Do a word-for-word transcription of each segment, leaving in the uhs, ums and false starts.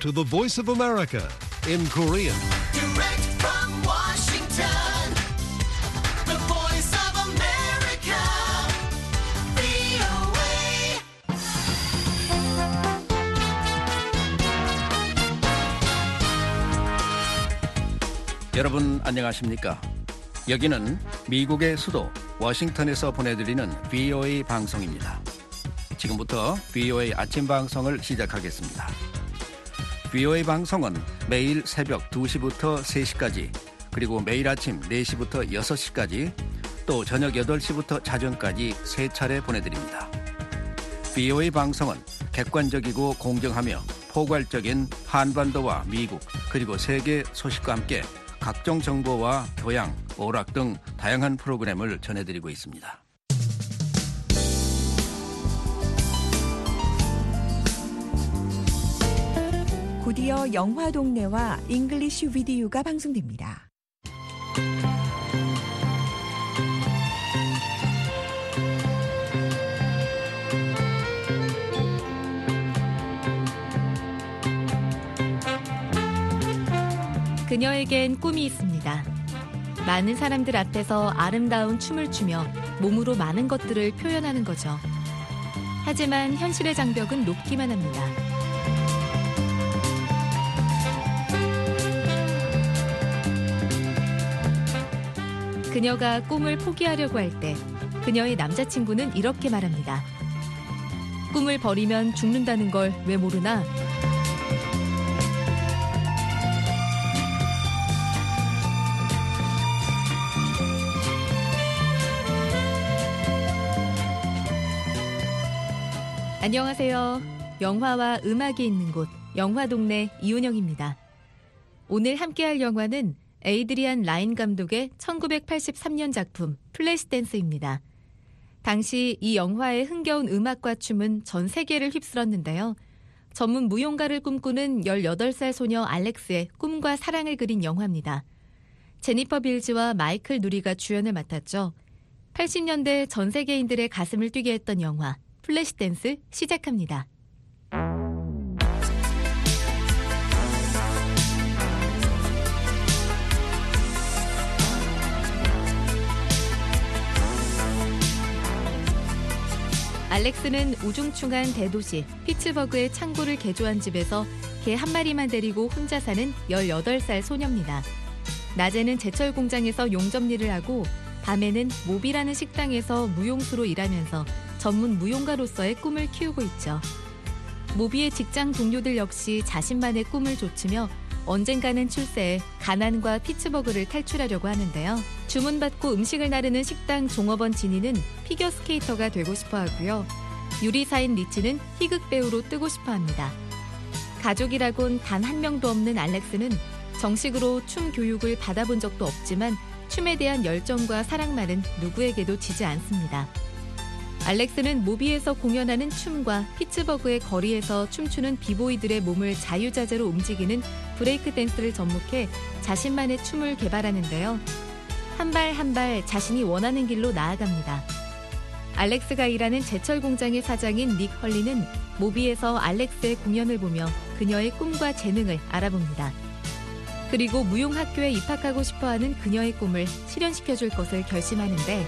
to the Voice of America in Korean. Direct from Washington, the voice of America, 브이오에이. 여러분 안녕하십니까? 여기는 미국의 수도 워싱턴에서 보내드리는 브이오에이 방송입니다. 지금부터 브이오에이 아침 방송을 시작하겠습니다. 브이오에이 방송은 매일 새벽 두 시부터 세 시까지, 그리고 매일 아침 네 시부터 여섯 시까지, 또 저녁 여덟 시부터 자정까지 세 차례 보내드립니다. 브이오에이 방송은 객관적이고 공정하며 포괄적인 한반도와 미국 그리고 세계 소식과 함께 각종 정보와 교양, 오락 등 다양한 프로그램을 전해드리고 있습니다. 곧이어 영화 동네와 잉글리쉬 비디오가 방송됩니다. 그녀에겐 꿈이 있습니다. 많은 사람들 앞에서 아름다운 춤을 추며 몸으로 많은 것들을 표현하는 거죠. 하지만 현실의 장벽은 높기만 합니다. 그녀가 꿈을 포기하려고 할 때 그녀의 남자친구는 이렇게 말합니다. 꿈을 버리면 죽는다는 걸 왜 모르나? 안녕하세요. 영화와 음악이 있는 곳, 영화동네 이은영입니다. 오늘 함께할 영화는 에이드리안 라인 감독의 천구백팔십삼 년 작품 플래시댄스입니다. 당시 이 영화의 흥겨운 음악과 춤은 전 세계를 휩쓸었는데요. 전문 무용가를 꿈꾸는 열여덟 살 소녀 알렉스의 꿈과 사랑을 그린 영화입니다. 제니퍼 빌즈와 마이클 누리가 주연을 맡았죠. 팔십 년대 전 세계인들의 가슴을 뛰게 했던 영화 플래시댄스 시작합니다. 알렉스는 우중충한 대도시 피츠버그의 창고를 개조한 집에서 개 한 마리만 데리고 혼자 사는 열여덟 살 소녀입니다. 낮에는 제철 공장에서 용접일을 하고 밤에는 모비라는 식당에서 무용수로 일하면서 전문 무용가로서의 꿈을 키우고 있죠. 모비의 직장 동료들 역시 자신만의 꿈을 좇으며 언젠가는 출세해 가난과 피츠버그를 탈출하려고 하는데요. 주문받고 음식을 나르는 식당 종업원 지니는 피겨스케이터가 되고 싶어 하고요. 유리사인 리치는 희극 배우로 뜨고 싶어 합니다. 가족이라곤 단 한 명도 없는 알렉스는 정식으로 춤 교육을 받아본 적도 없지만 춤에 대한 열정과 사랑만은 누구에게도 지지 않습니다. 알렉스는 모비에서 공연하는 춤과 피츠버그의 거리에서 춤추는 비보이들의 몸을 자유자재로 움직이는 브레이크 댄스를 접목해 자신만의 춤을 개발하는데요. 한 발 한 발 자신이 원하는 길로 나아갑니다. 알렉스가 일하는 제철 공장의 사장인 닉 헐리는 모비에서 알렉스의 공연을 보며 그녀의 꿈과 재능을 알아봅니다. 그리고 무용학교에 입학하고 싶어하는 그녀의 꿈을 실현시켜줄 것을 결심하는데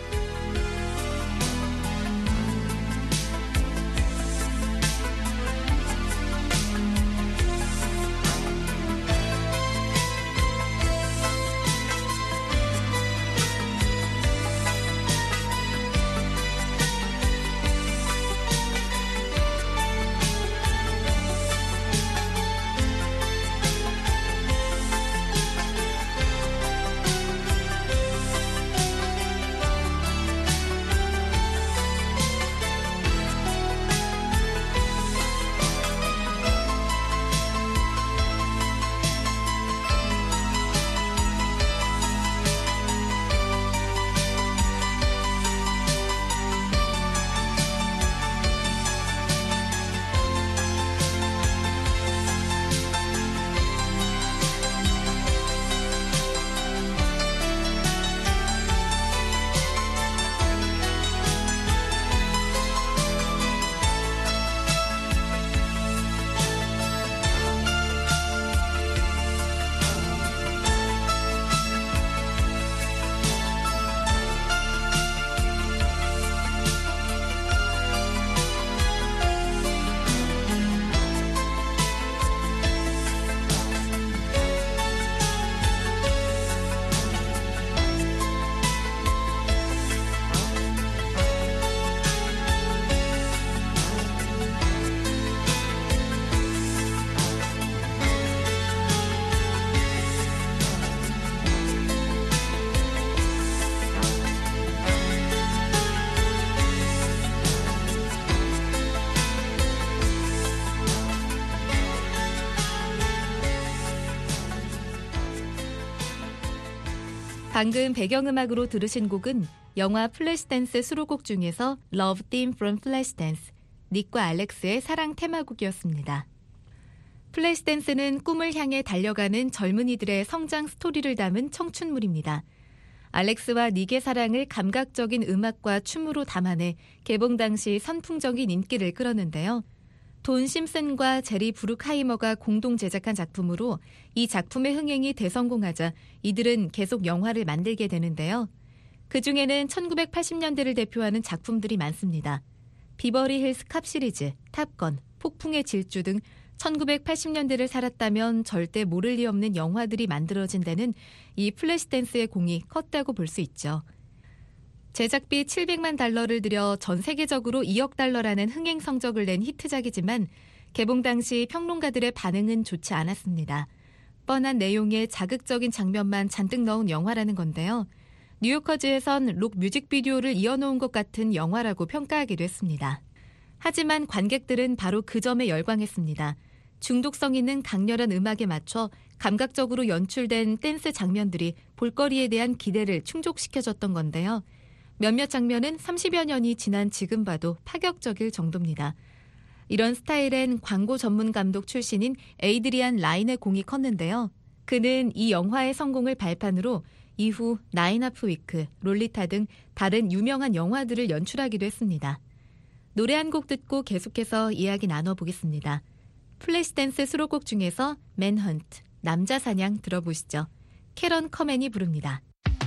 방금 배경음악으로 들으신 곡은 영화 플래시댄스 수록곡 중에서 Love Theme from Flashdance, 닉과 알렉스의 사랑 테마곡이었습니다. 플래시댄스는 꿈을 향해 달려가는 젊은이들의 성장 스토리를 담은 청춘물입니다. 알렉스와 닉의 사랑을 감각적인 음악과 춤으로 담아내 개봉 당시 선풍적인 인기를 끌었는데요. 돈 심슨과 제리 브룩하이머가 공동 제작한 작품으로 이 작품의 흥행이 대성공하자 이들은 계속 영화를 만들게 되는데요. 그중에는 천구백팔십 년대를 대표하는 작품들이 많습니다. 비버리 힐스 캅 시리즈, 탑건, 폭풍의 질주 등 천구백팔십 년대를 살았다면 절대 모를 리 없는 영화들이 만들어진 데는 이 플래시댄스의 공이 컸다고 볼 수 있죠. 제작비 칠백만 달러를 들여 전 세계적으로 이억 달러라는 흥행 성적을 낸 히트작이지만 개봉 당시 평론가들의 반응은 좋지 않았습니다. 뻔한 내용에 자극적인 장면만 잔뜩 넣은 영화라는 건데요. 뉴요커즈에선 록 뮤직비디오를 이어놓은 것 같은 영화라고 평가하기도 했습니다. 하지만 관객들은 바로 그 점에 열광했습니다. 중독성 있는 강렬한 음악에 맞춰 감각적으로 연출된 댄스 장면들이 볼거리에 대한 기대를 충족시켜줬던 건데요. 몇몇 장면은 삼십여 년이 지난 지금 봐도 파격적일 정도입니다. 이런 스타일엔 광고 전문 감독 출신인 에이드리안 라인의 공이 컸는데요. 그는 이 영화의 성공을 발판으로 이후 나인 하프 위크, 롤리타 등 다른 유명한 영화들을 연출하기도 했습니다. 노래 한 곡 듣고 계속해서 이야기 나눠보겠습니다. 플래시댄스 수록곡 중에서 맨헌트, 남자 사냥 들어보시죠. 캐런 커맨이 부릅니다.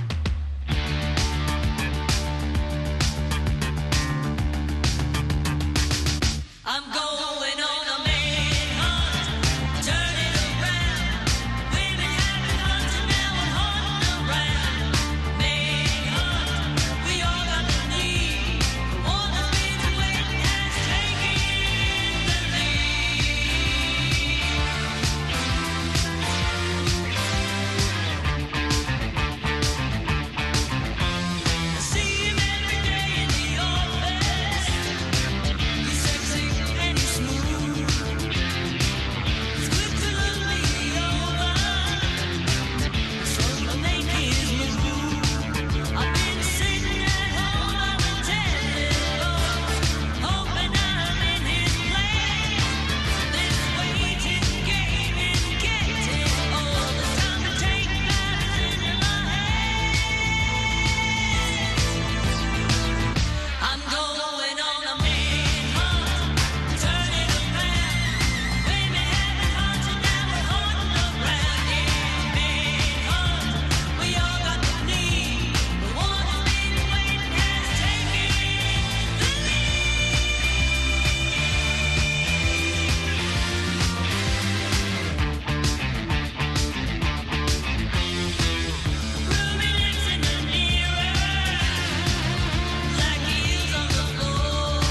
I'm going on a manhunt, turn it around. Women have been hunting, now we're hunting around. Manhunt, we all got the need. One that's been waiting has taken the lead. I see him every day in the office. He's sexy and he's smooth. It's good to look me over, so I make his move. I've been sitting at home on the telephone, hoping I'm in his place. This waiting game is getting old. It's time to take matters into my hands. I'm going on a manhunt, turn it around. Women have been hunting, now we're hunting around. Yeah, manhunt, we all got the need. The one who's been waiting has taken the lead. Ruby lips in the mirror, like heels on the floor.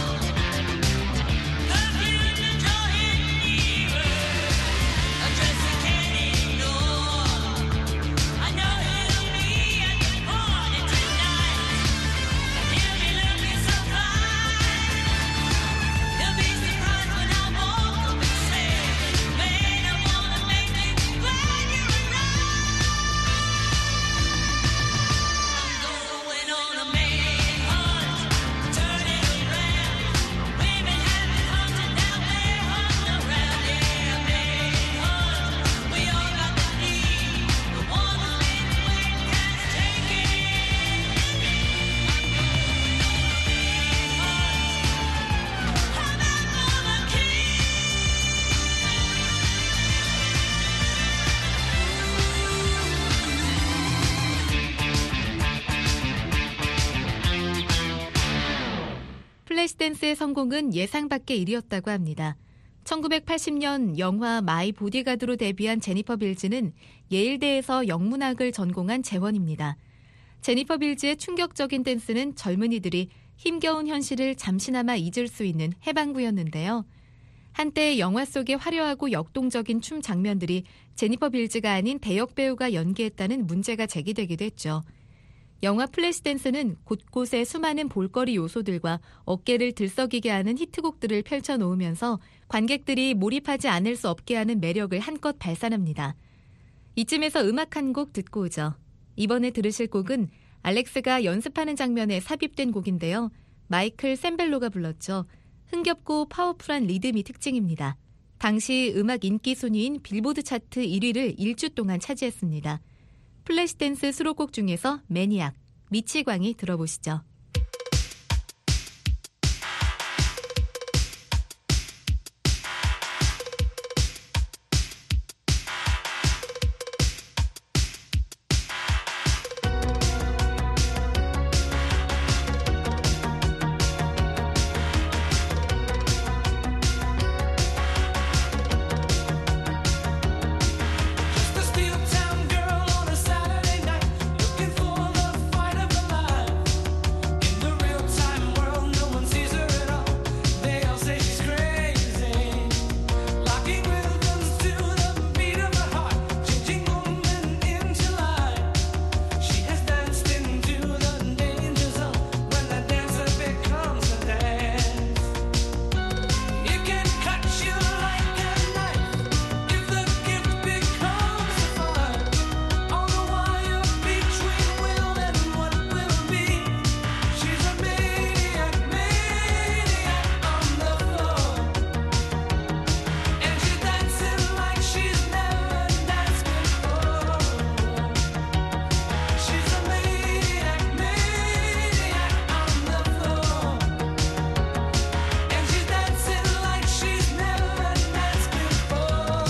Perfume to draw him nearer, a dress he can't ignore. I know he'll be at the party tonight, and he'll be looking so fine. He'll be surprised when I walk up and say, "Man, I wanna make you glad you're around." I'm going on a manhunt, turn it around. Women have been hunting, now we're hunting around. Yeah, manhunt, we all got the need. The one who's been waiting has taken the lead. I'm going on a 플래시댄스의 성공은 예상 밖의 일이었다고 합니다. 천구백팔십 년 영화 마이 보디가드로 데뷔한 제니퍼 빌즈는 예일대에서 영문학을 전공한 재원입니다. 제니퍼 빌즈의 충격적인 댄스는 젊은이들이 힘겨운 현실을 잠시나마 잊을 수 있는 해방구였는데요. 한때 영화 속의 화려하고 역동적인 춤 장면들이 제니퍼 빌즈가 아닌 대역 배우가 연기했다는 문제가 제기되기도 했죠. 영화 플래시댄스는 곳곳에 수많은 볼거리 요소들과 어깨를 들썩이게 하는 히트곡들을 펼쳐놓으면서 관객들이 몰입하지 않을 수 없게 하는 매력을 한껏 발산합니다. 이쯤에서 음악 한 곡 듣고 오죠. 이번에 들으실 곡은 알렉스가 연습하는 장면에 삽입된 곡인데요. 마이클 샌벨로가 불렀죠. 흥겹고 파워풀한 리듬이 특징입니다. 당시 음악 인기 순위인 빌보드 차트 일 위를 일주 동안 차지했습니다. 플래시댄스 수록곡 중에서 매니악, 미치광이 들어보시죠. Just a steel town girl on a Saturday night, looking for the fight of her life. In the real time world, no one sees her at all. They all say she's crazy, locking rhythms to the beat of her heart, changing moment into life. She has danced into the danger zone when the dancer becomes a dance. It can cut you like a knife if the gift becomes a fire. On the wire between will and what will be. She's a maniac, maniac on the floor. And she's dancing like she's never danced before. She's a maniac, maniac on the floor. And she's dancing like she's never danced before.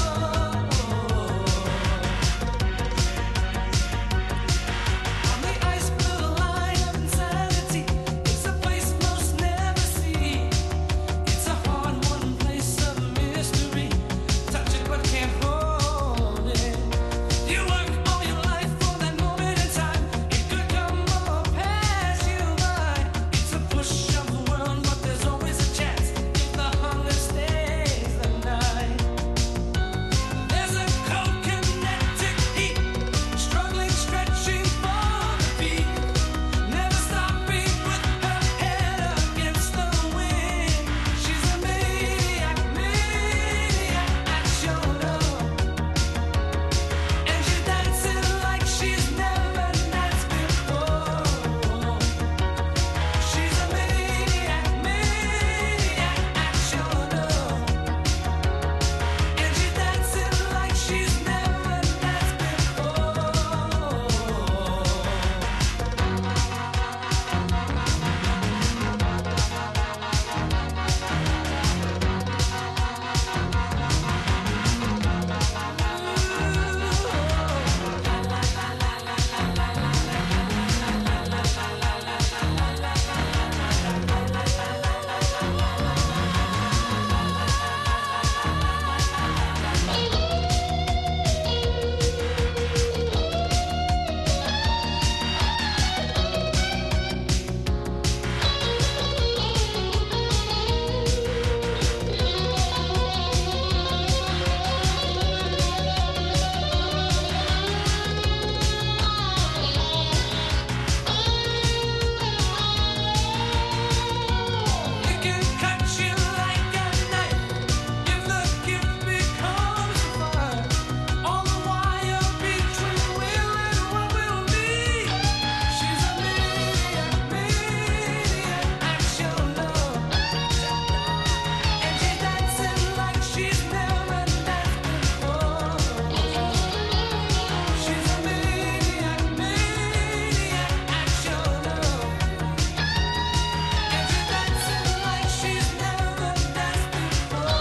On the ice blue line of insanity, it's a place most never see. It's a hard-won place of mystery. Touch it but can't hold it. You work all your life for that moment in time. It could come or pass you by. It's a push of the world, but there's always a chance if the hunger stays the night. There's a cold kinetic heat, struggling, stretching for the beat, never stopping with her head against the wind. She's a maniac, maniac at your door, and she's dancing like she's never danced before. She's a maniac, maniac at your door, and she's dancing like she's never danced before. It can cut you like a knife if the gift becomes a fire. On the wire between will and what will be. She's a maniac, maniac at your door, and she's dancing like she's never danced before. She's a maniac, maniac at your door. And she's dancing like she's never danced before.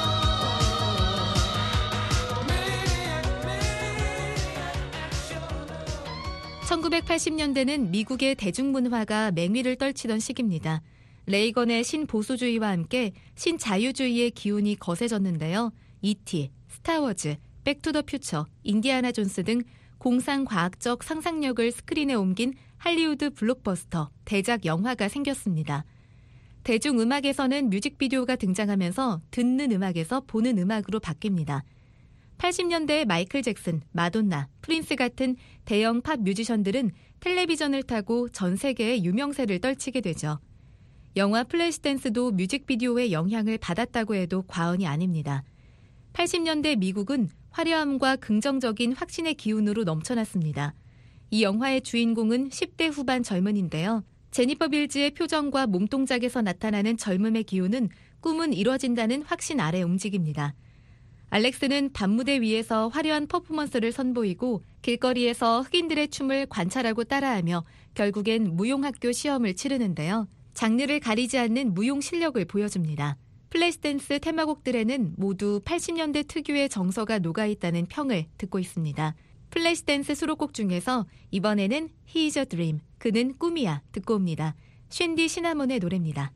Maniac, maniac at your door. 천구백팔십 년대는 미국의 대중문화가 맹위를 떨치던 시기입니다. 레이건의 신보수주의와 함께 신자유주의의 기운이 거세졌는데요. 이티, 스타워즈, 백투더퓨처, 인디아나 존스 등 공상과학적 상상력을 스크린에 옮긴 할리우드 블록버스터, 대작 영화가 생겼습니다. 대중음악에서는 뮤직비디오가 등장하면서 듣는 음악에서 보는 음악으로 바뀝니다. 팔십 년대에 마이클 잭슨, 마돈나, 프린스 같은 대형 팝 뮤지션들은 텔레비전을 타고 전 세계의 유명세를 떨치게 되죠. 영화 플래시댄스도 뮤직비디오의 영향을 받았다고 해도 과언이 아닙니다. 팔십 년대 미국은 화려함과 긍정적인 확신의 기운으로 넘쳐났습니다. 이 영화의 주인공은 십 대 후반 젊은인데요. 제니퍼 빌즈의 표정과 몸동작에서 나타나는 젊음의 기운은 꿈은 이뤄진다는 확신 아래 움직입니다. 알렉스는 밤무대 위에서 화려한 퍼포먼스를 선보이고 길거리에서 흑인들의 춤을 관찰하고 따라하며 결국엔 무용학교 시험을 치르는데요. 장르를 가리지 않는 무용 실력을 보여줍니다. 플래시댄스 테마곡들에는 모두 팔십 년대 특유의 정서가 녹아있다는 평을 듣고 있습니다. 플래시댄스 수록곡 중에서 이번에는 He's a Dream, 그는 꿈이야 듣고 옵니다. 쉔디 시나몬의 노래입니다.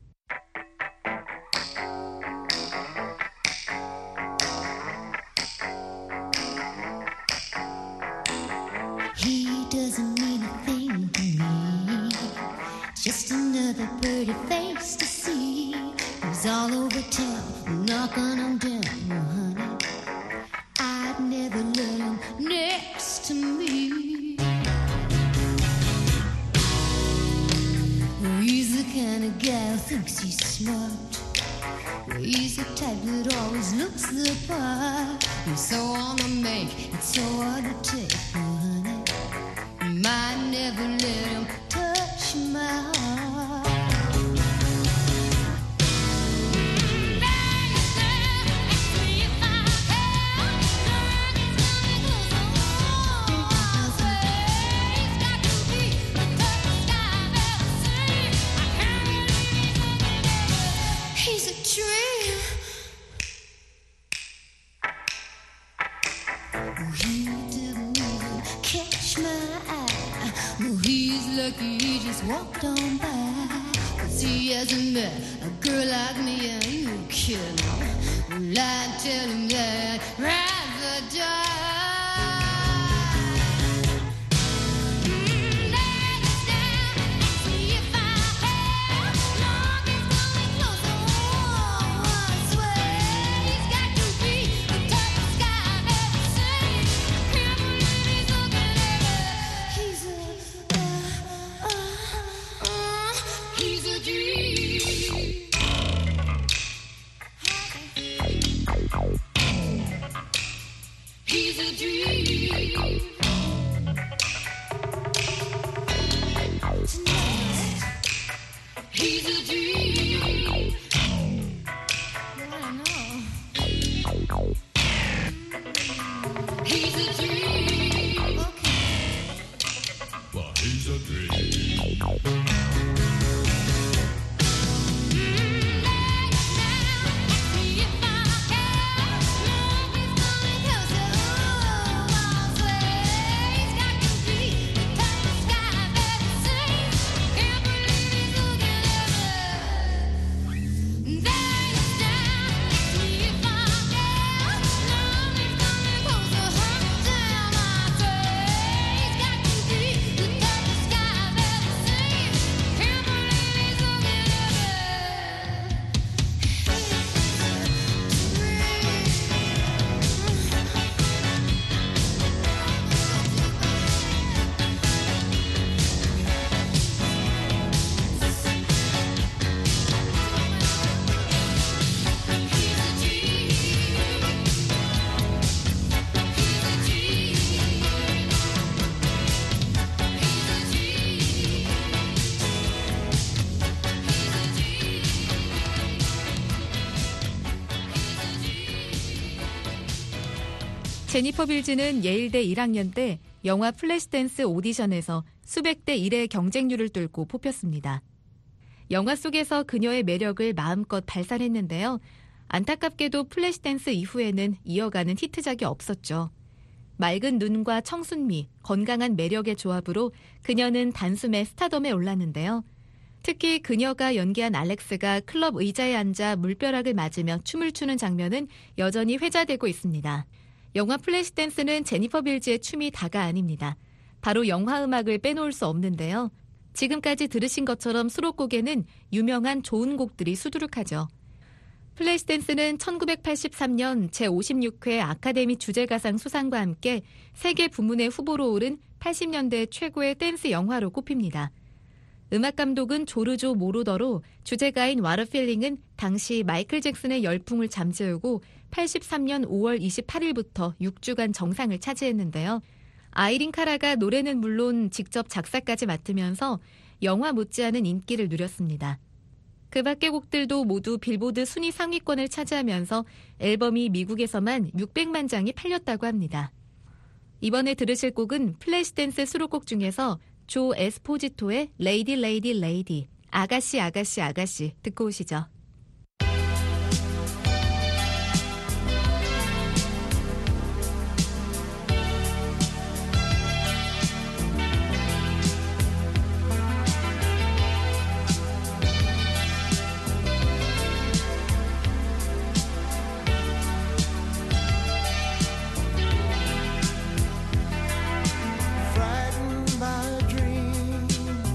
He doesn't mean a thing to me. Just another pretty face to see. He's all over town, knocking him down, honey. I'd never let him next to me. He's the kind of guy who thinks he's smart. He's the type that always looks the part. He's so on the make, it's so hard to take, honey. Might never let him touch my heart. He's a dream. He didn't even catch my eye. Oh, he's lucky he just walked on by. 'Cause he hasn't met a girl like me, and you kidding. Well, I tell him that I'd rather die. Mm, lay this down and see if I have. Long as coming closer, oh, I swear he's got to be the toughest guy I've ever seen. Can't believe he's looking at me. He's a, uh, uh, uh, he's a dream. He's a dream. He's a dream. I know. He's a dream. Okay. Well, he's a dream. 제니퍼 빌즈는 예일대 일 학년 때 영화 플래시댄스 오디션에서 수백 대 일의 경쟁률을 뚫고 뽑혔습니다. 영화 속에서 그녀의 매력을 마음껏 발산했는데요. 안타깝게도 플래시댄스 이후에는 이어가는 히트작이 없었죠. 맑은 눈과 청순미, 건강한 매력의 조합으로 그녀는 단숨에 스타덤에 올랐는데요. 특히 그녀가 연기한 알렉스가 클럽 의자에 앉아 물벼락을 맞으며 춤을 추는 장면은 여전히 회자되고 있습니다. 영화 플래시댄스는 제니퍼 빌즈의 춤이 다가 아닙니다. 바로 영화 음악을 빼놓을 수 없는데요. 지금까지 들으신 것처럼 수록곡에는 유명한 좋은 곡들이 수두룩하죠. 플래시댄스는 천구백팔십삼 년 제오십육 회 아카데미 주제가상 수상과 함께 세계 부문의 후보로 오른 팔십 년대 최고의 댄스 영화로 꼽힙니다. 음악 감독은 조르조 모로더로 주제가인 What a Feeling은 당시 마이클 잭슨의 열풍을 잠재우고 팔십삼 년 오월 이십팔일부터 육 주간 정상을 차지했는데요. 아이린 카라가 노래는 물론 직접 작사까지 맡으면서 영화 못지않은 인기를 누렸습니다. 그 밖의 곡들도 모두 빌보드 순위 상위권을 차지하면서 앨범이 미국에서만 육백만 장이 팔렸다고 합니다. 이번에 들으실 곡은 플래시댄스 수록곡 중에서 조 에스포지토의 레이디 레이디 레이디, 아가씨 아가씨 아가씨 듣고 오시죠. Frightened by a dream,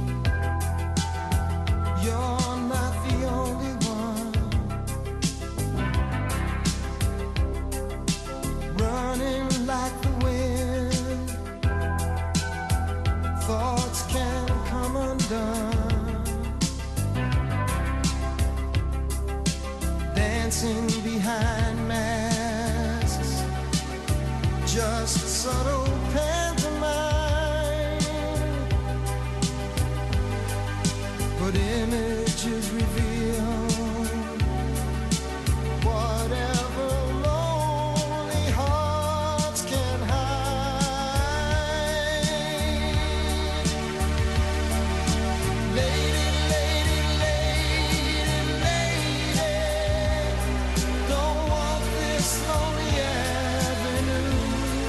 you're not the only one. Running like the wind, thoughts can come undone. Dancing behind masks, just subtle pantomime, but images reveal whatever lonely hearts can hide. Lady, lady, lady, lady, don't walk this lonely avenue.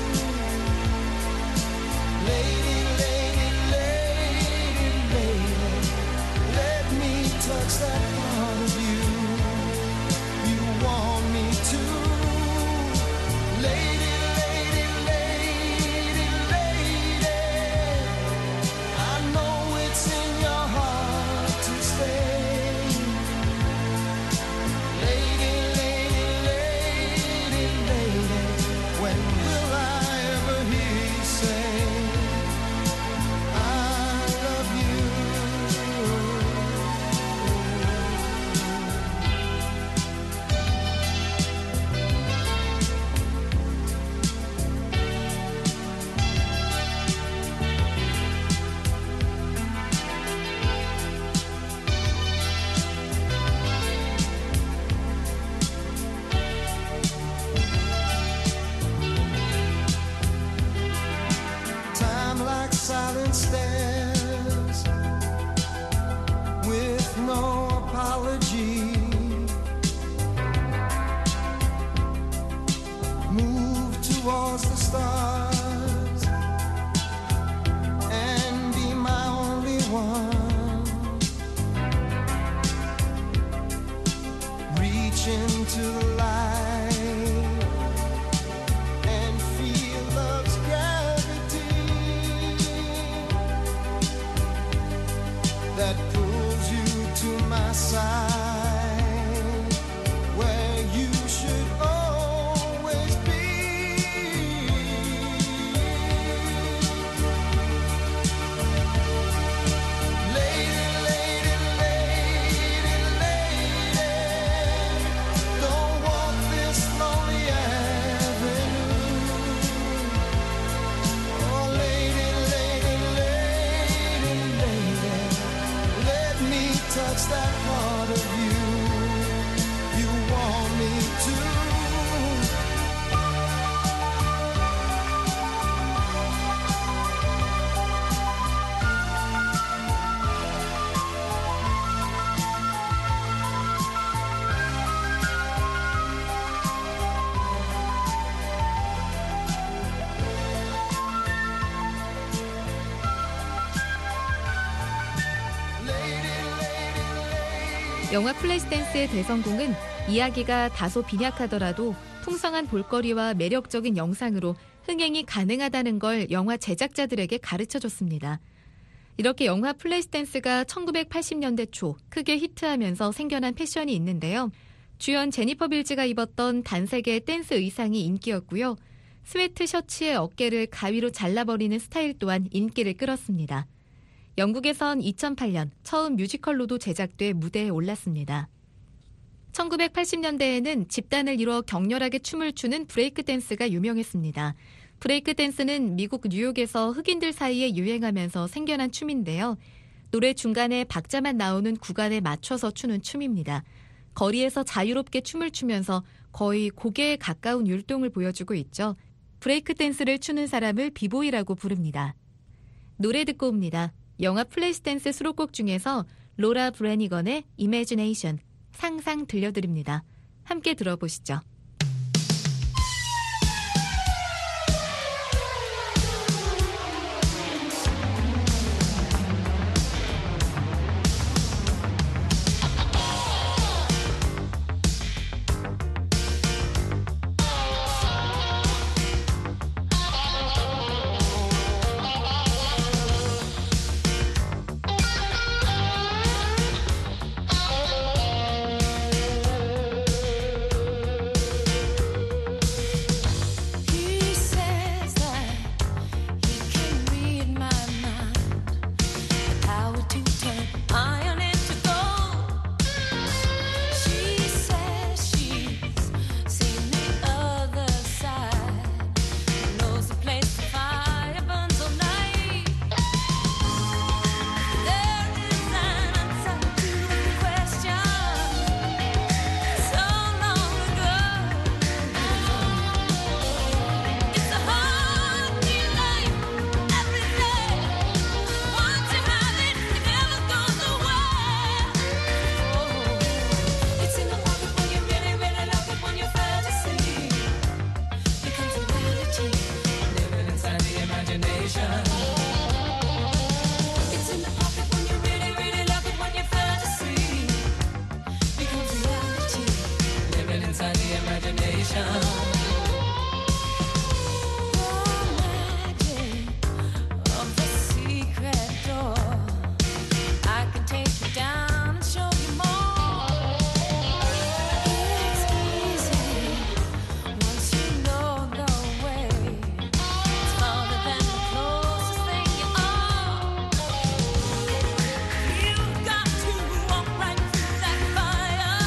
Lady, lady, lady, lady, let me touch that part of you you want me to. Lady, lady, lady, lady, I know it's in your heart to stay. Lady, lady, lady, lady, when will I ever hear you say I love you? Time like silent stairs with no apology. Move towards the stars and be my only one. Reach into the light and feel love's gravity that pulls you to my side, where you should always be. Lady, lady, lady, lady, don't walk this lonely avenue. Oh, lady, lady, lady, lady, let me touch that part of you you want me to. 영화 플래시댄스의 대성공은 이야기가 다소 빈약하더라도 풍성한 볼거리와 매력적인 영상으로 흥행이 가능하다는 걸 영화 제작자들에게 가르쳐줬습니다. 이렇게 영화 플래시댄스가 천구백팔십 년대 초 크게 히트하면서 생겨난 패션이 있는데요. 주연 제니퍼 빌즈가 입었던 단색의 댄스 의상이 인기였고요. 스웨트 셔츠의 어깨를 가위로 잘라버리는 스타일 또한 인기를 끌었습니다. 영국에선 이천팔 년 처음 뮤지컬로도 제작돼 무대에 올랐습니다. 천구백팔십 년대에는 집단을 이뤄 격렬하게 춤을 추는 브레이크 댄스가 유명했습니다. 브레이크 댄스는 미국 뉴욕에서 흑인들 사이에 유행하면서 생겨난 춤인데요. 노래 중간에 박자만 나오는 구간에 맞춰서 추는 춤입니다. 거리에서 자유롭게 춤을 추면서 거의 고개에 가까운 율동을 보여주고 있죠. 브레이크 댄스를 추는 사람을 비보이라고 부릅니다. 노래 듣고 옵니다. 영화 플래시댄스 수록곡 중에서 로라 브래니건의 Imagination, 상상 들려드립니다. 함께 들어보시죠. He says that he can read my mind, the power to turn iron into gold. She says she's seen the other side, knows the place the fire burns all night. There is an answer to the question so long ago. It's a hard new life every day. Once you have it, it never goes away. It's in the pocket when you really, really love it. When your fantasy becomes a reality, living inside the imagination. It's in the pocket when you really, really love it. When your fantasy becomes a reality, living inside the imagination. The magic of the secret door. I can take you down and show you more. It's easy once you know the way. It's farther than the closest thing you are. You've got to walk right through that fire.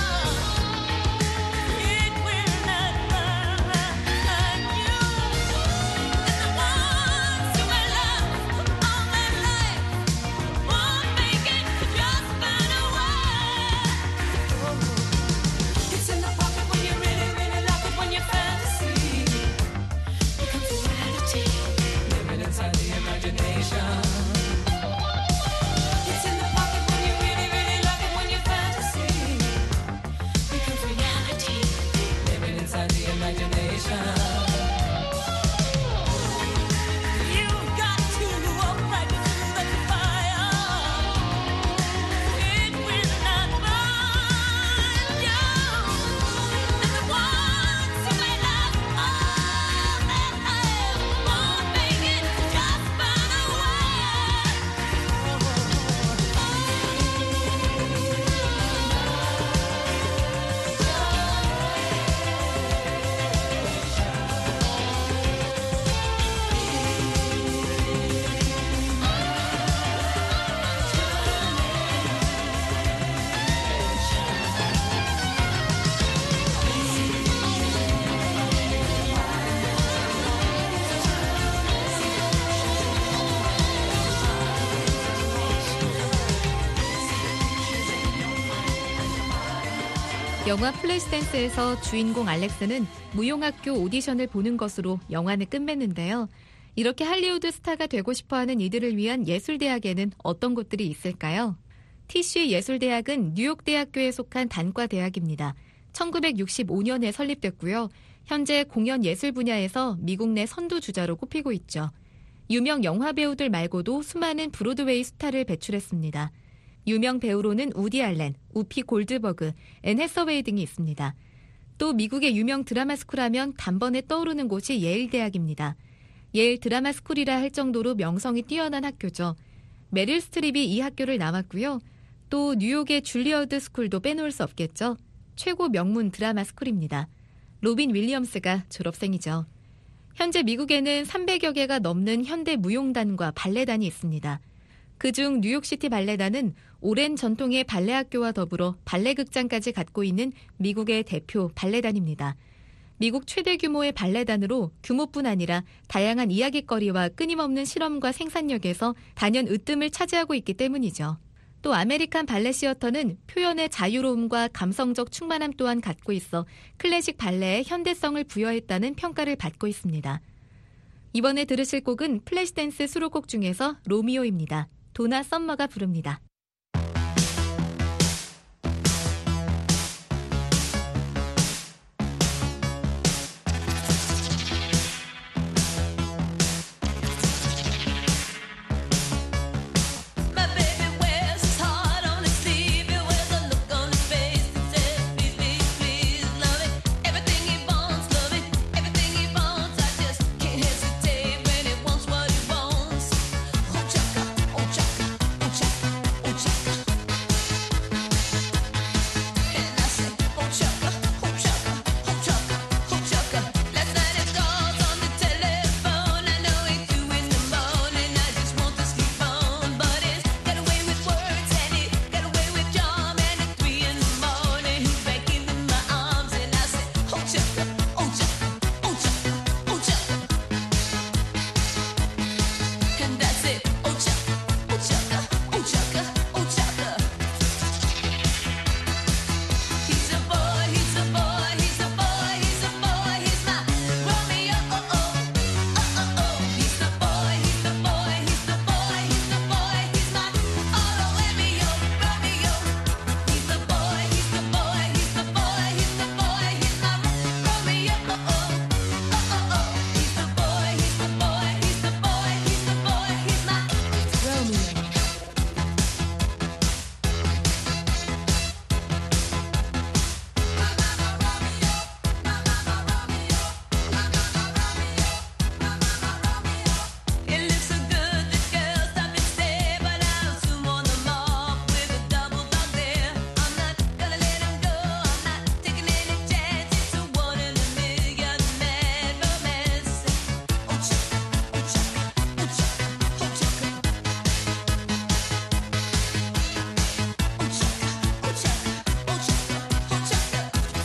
It will not burn like you. And the ones who will love all their life won't make it to just burn away. It's in the pocket when you really, really love it. When your fantasy becomes a reality, living inside the imagination. It's in the pocket when you really, really love it. When your fantasy becomes reality, living inside the imagination. You've got to walk right through the fire. It will not burn you. And the ones who may love all their life won't make it to just burn away. 영화 플래시댄스에서 주인공 알렉스는 무용학교 오디션을 보는 것으로 영화는 끝맺는데요. 이렇게 할리우드 스타가 되고 싶어하는 이들을 위한 예술대학에는 어떤 곳들이 있을까요? 티씨 예술대학은 뉴욕대학교에 속한 단과대학입니다. 천구백육십오 년에 설립됐고요. 현재 공연 예술 분야에서 미국 내 선두주자로 꼽히고 있죠. 유명 영화 배우들 말고도 수많은 브로드웨이 스타를 배출했습니다. 유명 배우로는 우디 알렌, 우피 골드버그, 앤 해서웨이 등이 있습니다. 또 미국의 유명 드라마 스쿨 하면 단번에 떠오르는 곳이 예일대학입니다. 예일 드라마 스쿨이라 할 정도로 명성이 뛰어난 학교죠. 메릴 스트립이 이 학교를 나왔고요. 또 뉴욕의 줄리어드 스쿨도 빼놓을 수 없겠죠. 최고 명문 드라마 스쿨입니다. 로빈 윌리엄스가 졸업생이죠. 현재 미국에는 삼백여 개가 넘는 현대 무용단과 발레단이 있습니다. 그중 뉴욕시티 발레단은 오랜 전통의 발레 학교와 더불어 발레 극장까지 갖고 있는 미국의 대표 발레단입니다. 미국 최대 규모의 발레단으로 규모뿐 아니라 다양한 이야깃거리와 끊임없는 실험과 생산력에서 단연 으뜸을 차지하고 있기 때문이죠. 또 아메리칸 발레 시어터는 표현의 자유로움과 감성적 충만함 또한 갖고 있어 클래식 발레에 현대성을 부여했다는 평가를 받고 있습니다. 이번에 들으실 곡은 플래시댄스 수록곡 중에서 로미오입니다. 도나 썸머가 부릅니다. My baby wears his heart on his sleeve. He wears a look on his face that says, please, please, please, love it. Everything he wants, love it. Everything he wants, I just can't hesitate when he wants what he wants. Oh chaka, oh chaka, oh chaka, oh chaka. And I say, oh chaka, oh chaka, oh chaka, oh chaka. Last night it calls on the telephone. I know it's two in the morning. I just want to sleep on, but it's got away with words and it got away with charm. And at three in the morning, he's back into my arms, and I say, oh chaka, oh chaka, oh chaka, oh chaka. And I say, oh chaka, oh chaka, oh chaka, oh chaka. He's a boy, he's a boy, he's a boy, he's a boy, he's my Romeo. Oh oh, oh oh oh. He's the boy, he's the boy, he's the boy, he's the boy, he's my oh Romeo, Romeo. He's the boy, he's the boy, he's the boy, he's the boy, he's my Romeo. Oh oh, oh oh oh. He's the boy, he's the boy, he's the boy, he's the boy, he's my Romeo. It looks so good, this girl stop and stare, but I'll soon warn them off with a double dog there. I'm not gonna let him go, I'm not taking any chances. A one in a million mad romance. Oh chaka, oh chaka, oh chaka, oh chaka. Oh chaka, oh chaka, oh chaka, oh chaka.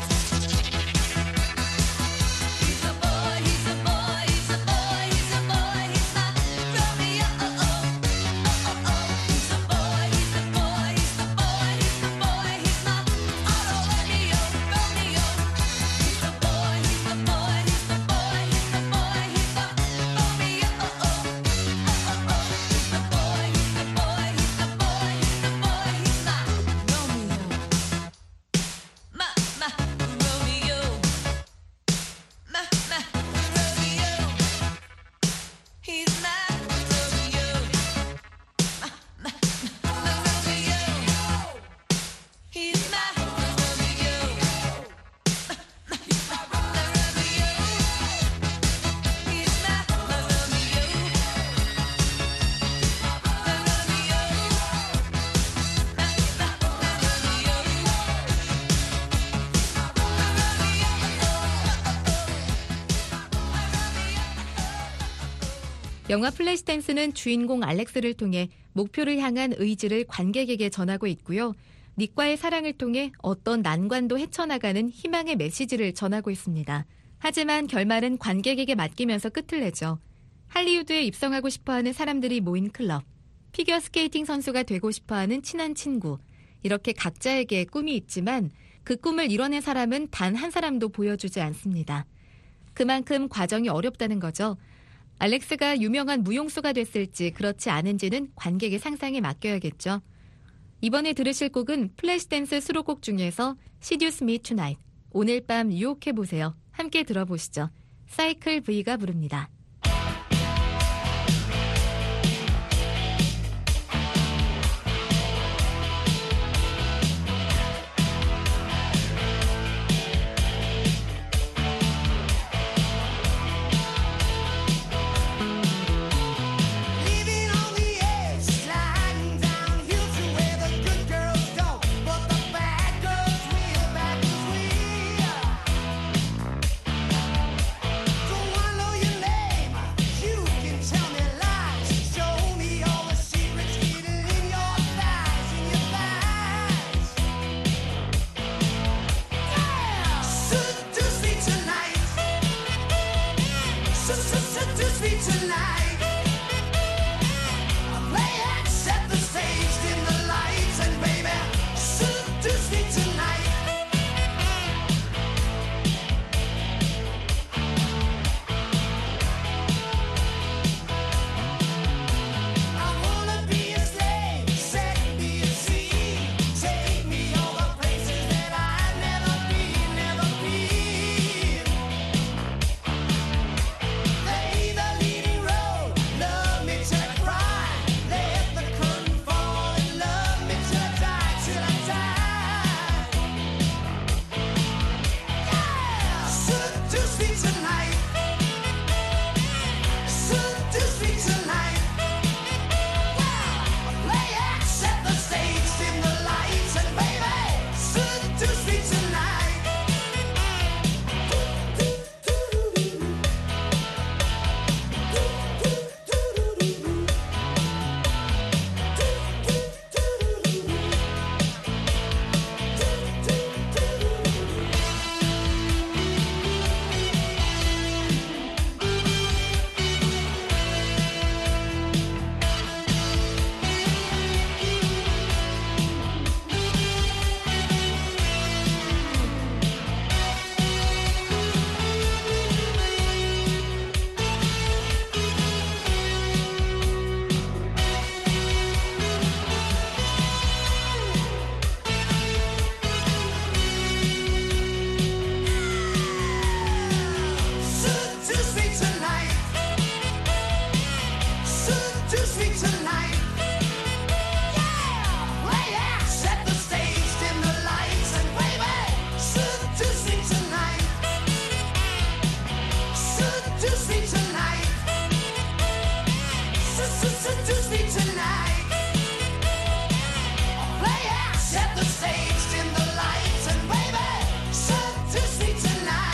He's a boy, he's a boy, he's a boy, he's a boy, he's my Romeo. Oh oh, oh oh oh. He's a boy, he's a boy, he's a boy, he's a boy, he's my oh Romeo, Romeo. He's a boy, he's a boy, he's a boy, he's a boy, he's my Romeo. Oh oh, oh oh oh. He's a boy, he's a boy, he's a boy, he's a boy, he's my Romeo. My my Romeo. My, my Romeo, he's my Romeo. My, my, my Romeo, he's my Romeo. My, my, my Romeo, he's my Romeo. My Romeo, my, my, 영화 플래시댄스는 주인공 알렉스를 통해 목표를 향한 의지를 관객에게 전하고 있고요. 닉과의 사랑을 통해 어떤 난관도 헤쳐나가는 희망의 메시지를 전하고 있습니다. 하지만 결말은 관객에게 맡기면서 끝을 내죠. 할리우드에 입성하고 싶어하는 사람들이 모인 클럽, 피겨스케이팅 선수가 되고 싶어하는 친한 친구, 이렇게 각자에게 꿈이 있지만 그 꿈을 이뤄낸 사람은 단 한 사람도 보여주지 않습니다. 그만큼 과정이 어렵다는 거죠. 알렉스가 유명한 무용수가 됐을지 그렇지 않은지는 관객의 상상에 맡겨야겠죠. 이번에 들으실 곡은 플래시댄스 수록곡 중에서 Seduce Me Tonight, 오늘 밤 유혹해보세요. 함께 들어보시죠. 사이클 V가 부릅니다. Living on the edge, sliding down hill to where the good girls go, but the bad girls real, bad girls real. Don't wanna know your name. tonight. Play and set the stage, dim the lights, and baby, seduce me tonight. I wanna be a slave, set me at sea, take me over places that I've never been, never been. Play the leading role, love me till I cry, let the curtain fall and love me till I die, till I die. Yeah, seduce me tonight, seduce me tonight. Play act, set the stage, dim the lights, and baby, seduce me tonight. Seduce me tonight. Seduce me tonight. Yeah, play act, set the stage, dim the lights, and baby, seduce me tonight. Seduce me tonight. Seduce me tonight. Play act, set the stage, dim the lights, and baby, seduce me tonight.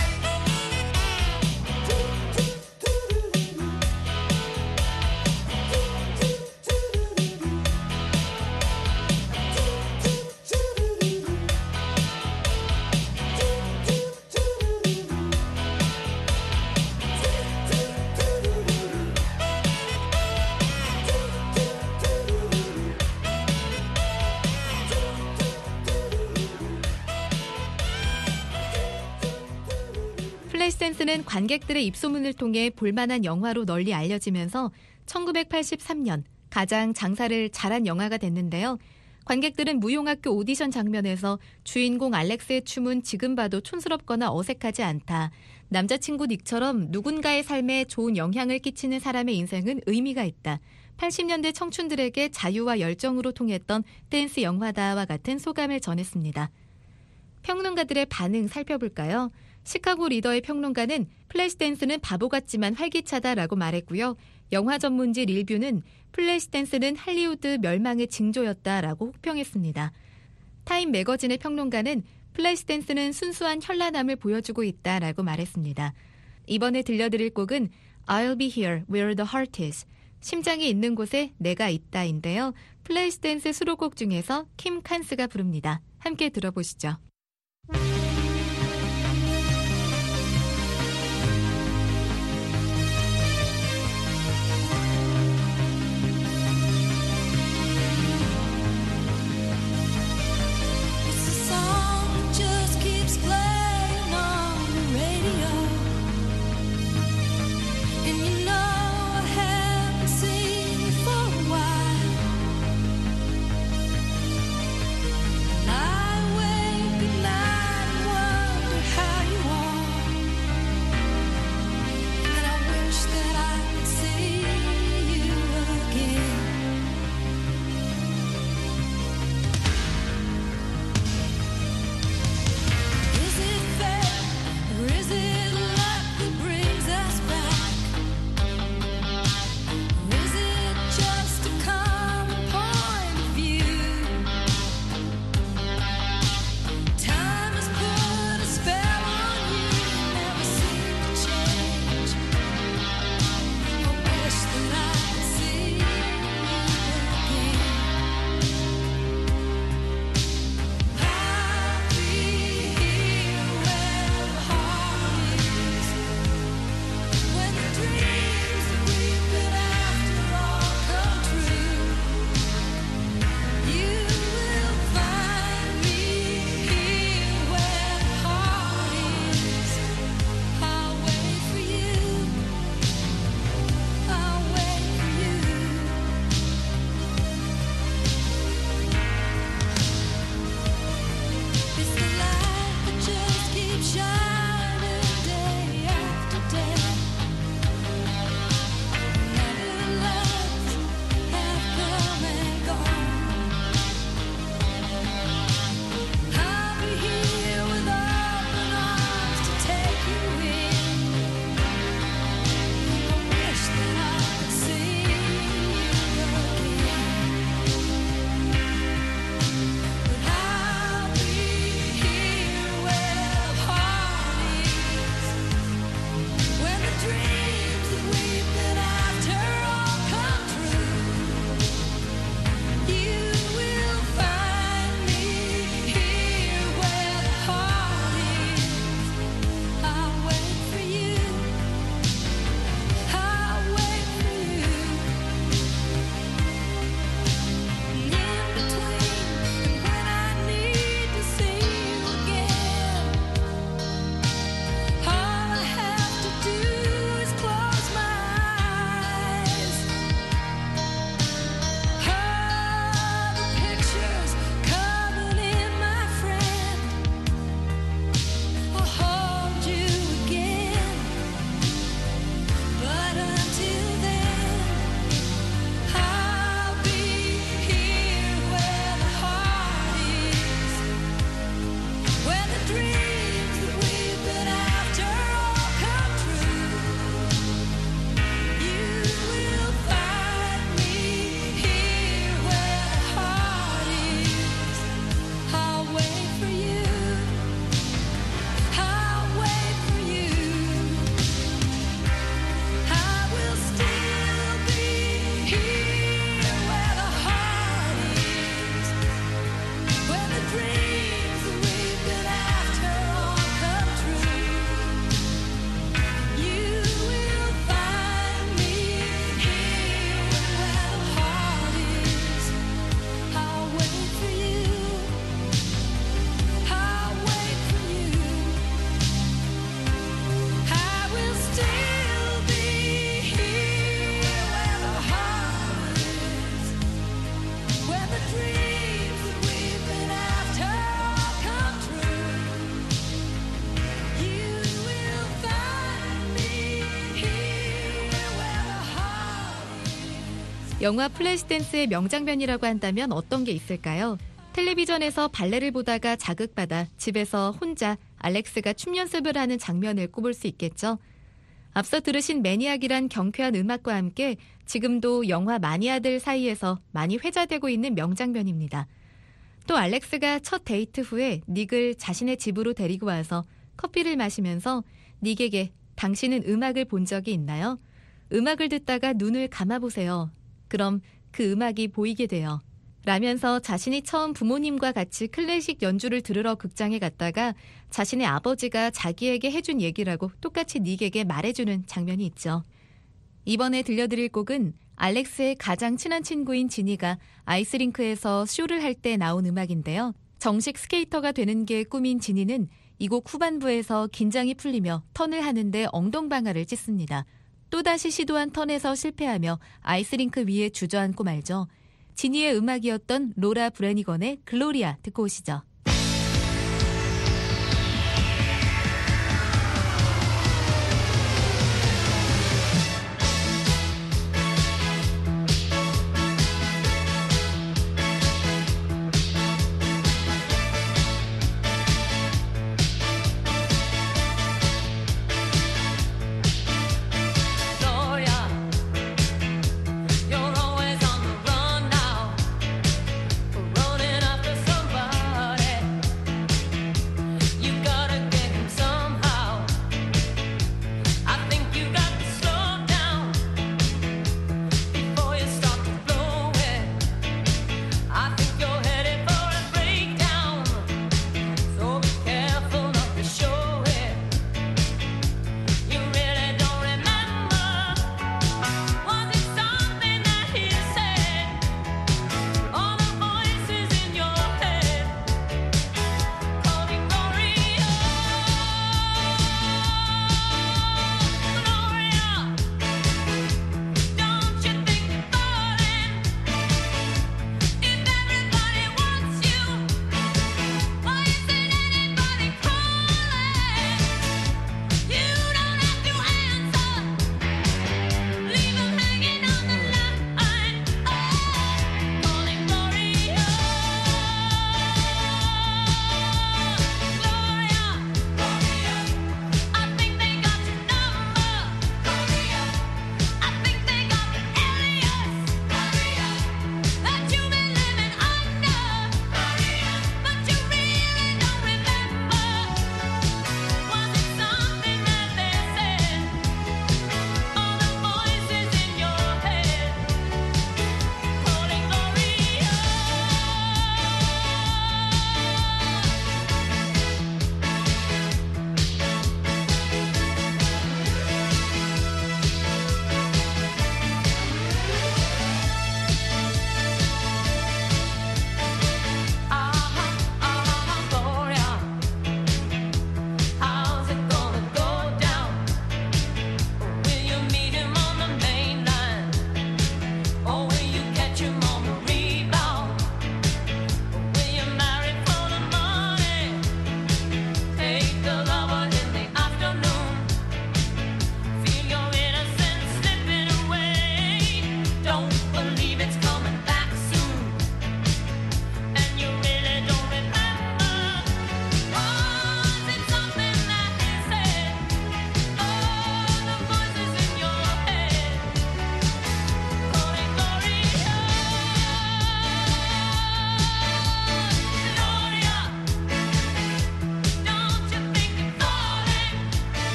플래시댄스는 관객들의 입소문을 통해 볼만한 영화로 널리 알려지면서 천구백팔십삼 년 가장 장사를 잘한 영화가 됐는데요. 관객들은 무용학교 오디션 장면에서 주인공 알렉스의 춤은 지금 봐도 촌스럽거나 어색하지 않다. 남자친구 닉처럼 누군가의 삶에 좋은 영향을 끼치는 사람의 인생은 의미가 있다. 팔십 년대 청춘들에게 자유와 열정으로 통했던 댄스 영화다와 같은 소감을 전했습니다. 평론가들의 반응 살펴볼까요? 시카고 리더의 평론가는 플래시댄스는 바보 같지만 활기차다라고 말했고요. 영화 전문지 릴뷰는 플래시댄스는 할리우드 멸망의 징조였다라고 혹평했습니다. 타임 매거진의 평론가는 플래시댄스는 순수한 현란함을 보여주고 있다라고 말했습니다. 이번에 들려드릴 곡은 I'll be here where the heart is. 심장이 있는 곳에 내가 있다인데요. 플래시댄스 수록곡 중에서 킴 칸스가 부릅니다. 함께 들어보시죠. It's a song that just keeps playing on the radio, and you know I haven't seen you for a while. And I wake 영화 플래시댄스의 명장면이라고 한다면 어떤 게 있을까요? 텔레비전에서 발레를 보다가 자극받아 집에서 혼자 알렉스가 춤 연습을 하는 장면을 꼽을 수 있겠죠. 앞서 들으신 매니악이란 경쾌한 음악과 함께 지금도 영화 마니아들 사이에서 많이 회자되고 있는 명장면입니다. 또 알렉스가 첫 데이트 후에 닉을 자신의 집으로 데리고 와서 커피를 마시면서 닉에게 당신은 음악을 본 적이 있나요? 음악을 듣다가 눈을 감아보세요. 그럼 그 음악이 보이게 돼요. 라면서 자신이 처음 부모님과 같이 클래식 연주를 들으러 극장에 갔다가 자신의 아버지가 자기에게 해준 얘기라고 똑같이 닉에게 말해주는 장면이 있죠. 이번에 들려드릴 곡은 알렉스의 가장 친한 친구인 지니가 아이스링크에서 쇼를 할 때 나온 음악인데요. 정식 스케이터가 되는 게 꿈인 지니는 이 곡 후반부에서 긴장이 풀리며 턴을 하는데 엉덩방아를 찢습니다. 또다시 시도한 턴에서 실패하며 아이스링크 위에 주저앉고 말죠. 지니의 음악이었던 로라 브래니건의 글로리아 듣고 오시죠. Gloria, you're always on the run now, running after somebody.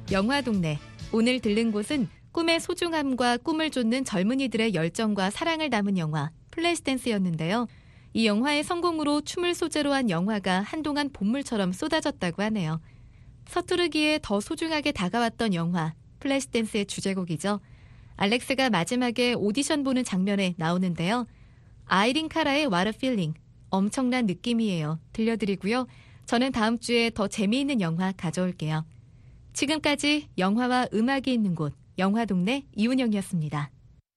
영화동네. 오늘 들른 곳은 꿈의 소중함과 꿈을 쫓는 젊은이들의 열정과 사랑을 담은 영화 플래시댄스였는데요. 이 영화의 성공으로 춤을 소재로 한 영화가 한동안 본물처럼 쏟아졌다고 하네요. 서투르기에 더 소중하게 다가왔던 영화 플래시댄스의 주제곡이죠. 알렉스가 마지막에 오디션 보는 장면에 나오는데요. 아이린 카라의 What a Feeling, 엄청난 느낌이에요. 들려드리고요. 저는 다음 주에 더 재미있는 영화 가져올게요. 지금까지 영화와 음악이 있는 곳 영화동네 이운영이었습니다.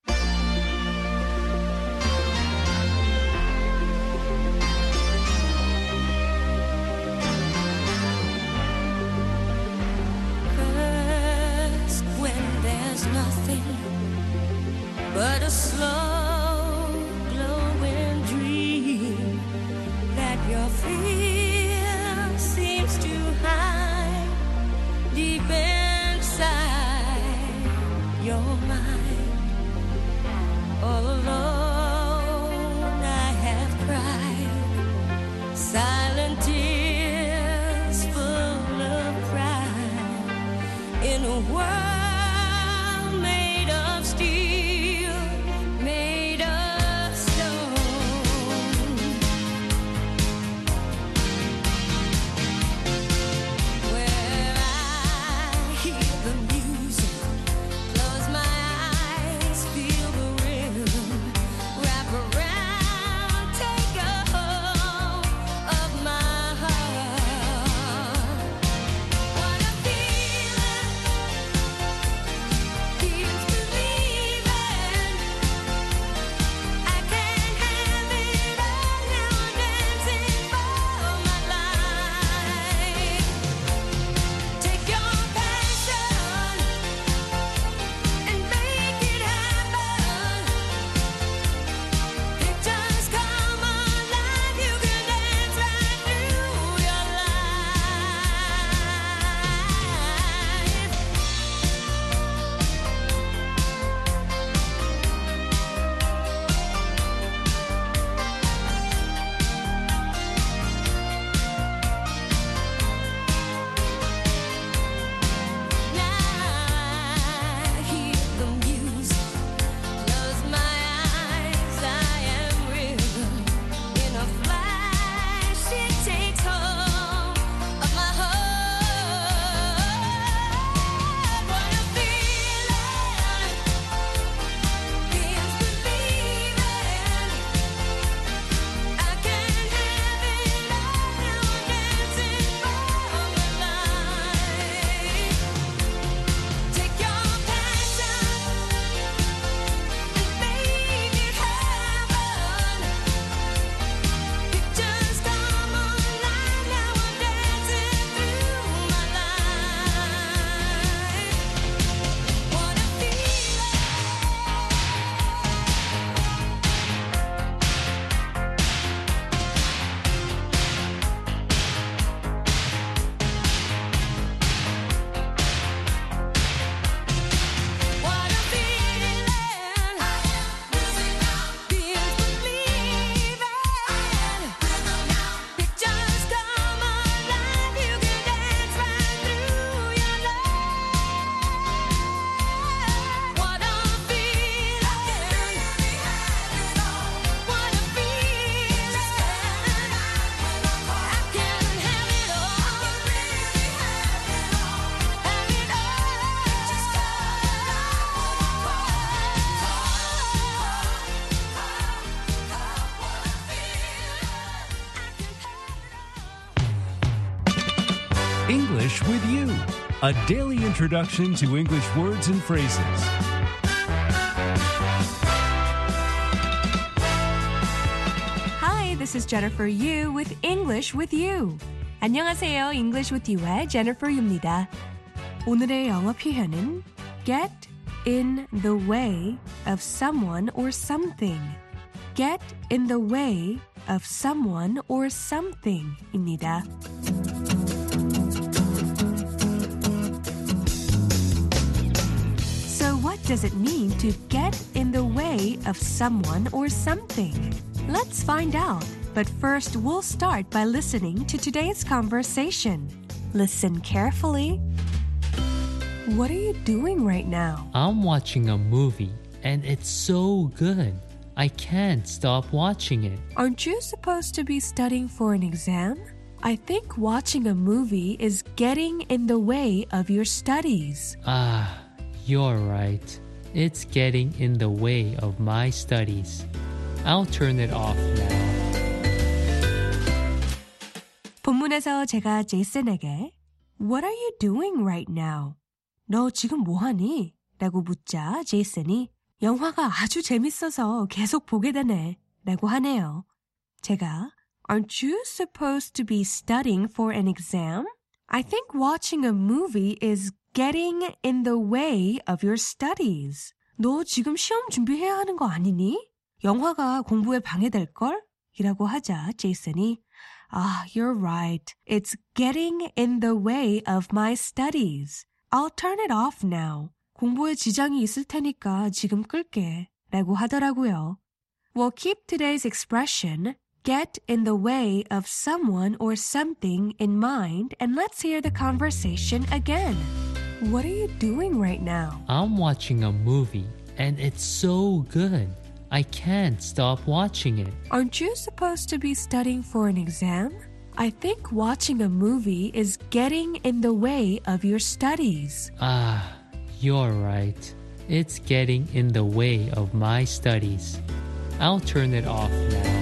First, when there's nothing but a slow glowing dream that your fear seems to hide deep inside your mind. All alone I have cried silent tears full of pride in a world made of steel, made of stone. Where I hear the music, close my eyes, feel the rhythm, wrap around, take a hold of my heart. What a feeling, feels believing. I can't have it all now, I'm dancing for my life. Take your passion and make it happen. Pictures come alive, you can dance right through your life. Now hear the music, close my eyes, I am rhythm. In a flash, it takes hold of my heart. What a feeling, feels believing. I can't have it all now, I'm dancing for my life. Take your passion and make it happen. Pictures come alive, now I'm dancing through my life. What a feeling. What a feeling. Feels believing. Pictures come alive, you can dance right through your life. What a feeling. What a feeling. I can have it all. Have it English with You, a daily introduction to English words and phrases. Hi, this is Jennifer Yu with English with You. 안녕하세요. English with You의 Jennifer Yu입니다. 오늘의 영어 표현은 get in the way of someone or something. Get in the way of someone or something입니다. So what does it mean to get in the way of someone or something? Let's find out. But first, we'll start by listening to today's conversation. Listen carefully. What are you doing right now? I'm watching a movie, and it's so good. I can't stop watching it. Aren't you supposed to be studying for an exam? I think watching a movie is getting in the way of your studies. Ah, you're right. It's getting in the way of my studies. I'll turn it off now. 본문에서 제가 제이슨에게 What are you doing right now? 너 지금 뭐하니? 라고 묻자 제이슨이 영화가 아주 재밌어서 계속 보게 되네 라고 하네요. 제가 Aren't you supposed to be studying for an exam? I think watching a movie is getting in the way of your studies. 너 지금 시험 준비해야 하는 거 아니니? 영화가 공부에 방해될걸? 이라고 하자 제이슨이 Ah, you're right. It's getting in the way of my studies. I'll turn it off now. 공부에 지장이 있을 테니까 지금 끌게. 라고 하더라고요. We'll keep today's expression, get in the way of someone or something in mind, and let's hear the conversation again. What are you doing right now? I'm watching a movie, and it's so good. I can't stop watching it. Aren't you supposed to be studying for an exam? I think watching a movie is getting in the way of your studies. Ah, you're right. It's getting in the way of my studies. I'll turn it off now.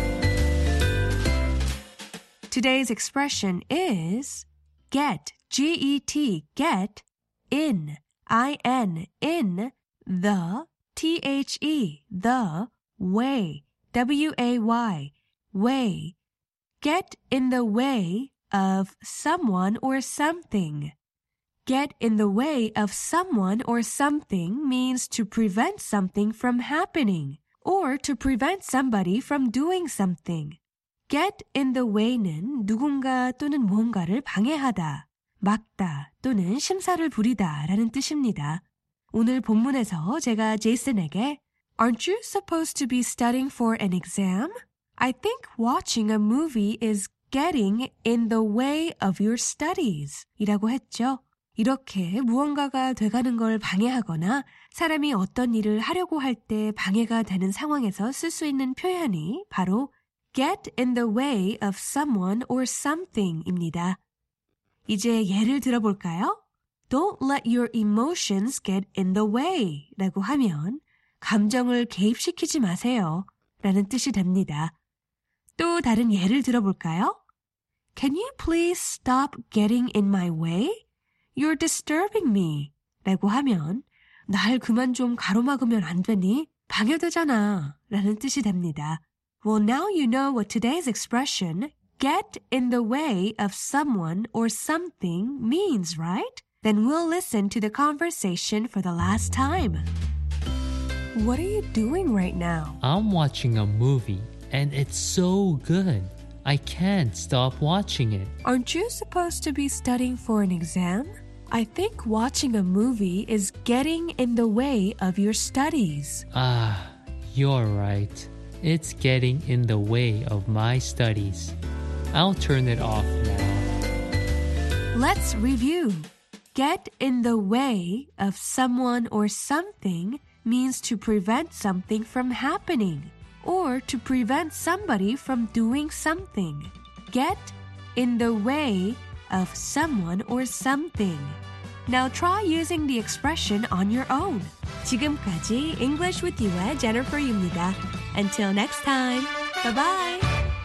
Today's expression is get, G E T, get, in, I N, in, the, T H E, the, way, W A Y, way. Get in the way of someone or something. Get in the way of someone or something means to prevent something from happening or to prevent somebody from doing something. Get in the way는 누군가 또는 뭔가를 방해하다, 막다 또는 심사를 부리다 라는 뜻입니다. 오늘 본문에서 제가 제이슨에게 Aren't you supposed to be studying for an exam? I think watching a movie is getting in the way of your studies 이라고 했죠. 이렇게 무언가가 돼가는 걸 방해하거나 사람이 어떤 일을 하려고 할 때 방해가 되는 상황에서 쓸 수 있는 표현이 바로 get in the way of someone or something입니다. 이제 예를 들어볼까요? Don't let your emotions get in the way 라고 하면 감정을 개입시키지 마세요 라는 뜻이 됩니다. 또 다른 예를 들어볼까요? Can you please stop getting in my way? You're disturbing me 라고 하면 날 그만 좀 가로막으면 안 되니? 방해되잖아 라는 뜻이 됩니다. Well, now you know what today's expression get in the way of someone or something means, right? Then we'll listen to the conversation for the last time. What are you doing right now? I'm watching a movie, and it's so good. I can't stop watching it. Aren't you supposed to be studying for an exam? I think watching a movie is getting in the way of your studies. Ah, you're right. It's getting in the way of my studies. I'll turn it off now. Let's review. Get in the way of someone or something means to prevent something from happening or to prevent somebody from doing something. Get in the way of someone or something. Now try using the expression on your own. 지금까지 English with You의 Jennifer Yu입니다. Until next time. Bye-bye.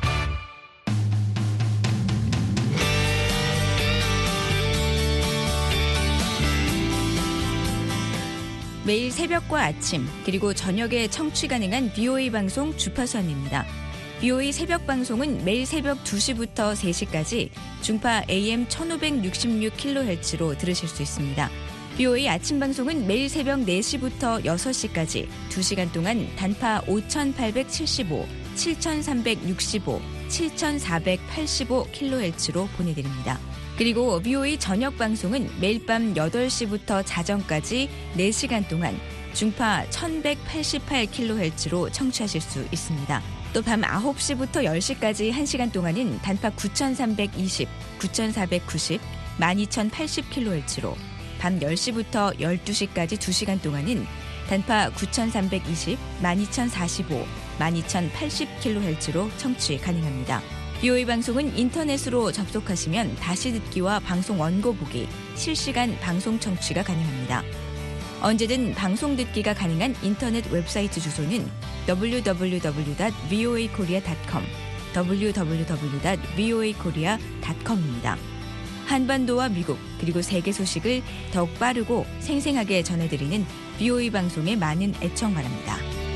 매일 새벽과 아침 그리고 저녁에 청취 가능한 비오에이 방송 주파수입니다. 비오에이 새벽 방송은 매일 새벽 두 시부터 세 시까지 중파 에이엠 천오백육십육 킬로헤르츠로 들으실 수 있습니다. 비오에이 아침 방송은 매일 새벽 네 시부터 여섯 시까지 두 시간 동안 단파 오천팔백칠십오, 칠천삼백육십오, 칠천사백팔십오 킬로헤르츠로 보내드립니다. 그리고 비오에이 저녁 방송은 매일 밤 여덟 시부터 자정까지 네 시간 동안 중파 천백팔십팔 킬로헤르츠로 청취하실 수 있습니다. 또 밤 아홉 시부터 열 시까지 한 시간 동안은 단파 구천삼백이십, 구천사백구십, 만이천팔십 킬로헤르츠로 밤 열 시부터 열두 시까지 두 시간 동안은 단파 구천삼백이십, 만이천사십오, 만이천팔십 킬로헤르츠로 청취 가능합니다. 비오에이 방송은 인터넷으로 접속하시면 다시 듣기와 방송 원고 보기, 실시간 방송 청취가 가능합니다. 언제든 방송 듣기가 가능한 인터넷 웹사이트 주소는 더블유 더블유 더블유 닷 브이오에이 코리아 닷 컴, 더블유 더블유 더블유 닷 브이오에이 코리아 닷 컴입니다. 한반도와 미국 그리고 세계 소식을 더욱 빠르고 생생하게 전해드리는 비오에이 방송의 많은 애청 바랍니다.